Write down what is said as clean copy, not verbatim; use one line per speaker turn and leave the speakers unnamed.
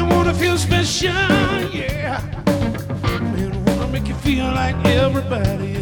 wanna feel special, yeah. Man, I wanna make you feel like everybody